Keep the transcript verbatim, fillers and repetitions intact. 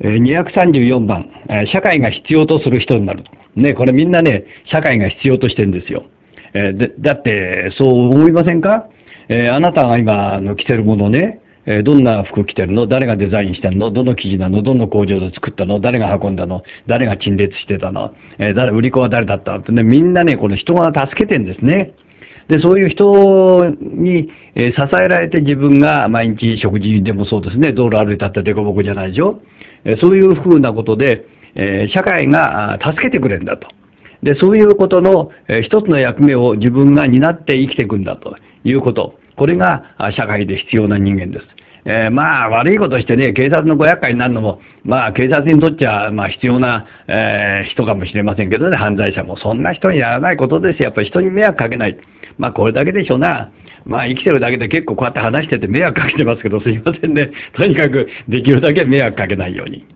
えーにひゃくさんじゅうよんばん、えー社会が必要とする人になる。ね、これみんなね、社会が必要としてるんですよ。えーでだって、そう思いませんか？えーあなたが今あの着てるものね、えーどんな服着てるの？誰がデザインしてるの？どの生地なの？どの工場で作ったの？誰が運んだの？誰が陳列してたの？えー誰、売り子は誰だったってね、みんなね、この人が助けてるんですね。で、そういう人に、えー支えられて自分が毎日食事でもそうですね、道路歩いたって凸凹じゃないでしょ。えーそういうふうなことで、えー社会があ助けてくれるんだと。で、そういうことの、えー一つの役目を自分が担って生きていくんだということ。これがあ社会で必要な人間です。えーまあ、悪いことしてね、警察のご厄介になるのも、まあ、警察にとっちゃ、まあ、必要な、えー人かもしれませんけどね、犯罪者も。そんな人にやらないことですよ。やっぱり人に迷惑かけない。まあ、これだけでしょうな。まあ、生きてるだけで結構こうやって話してて迷惑かけてますけど、すいませんね。とにかく、できるだけ迷惑かけないように。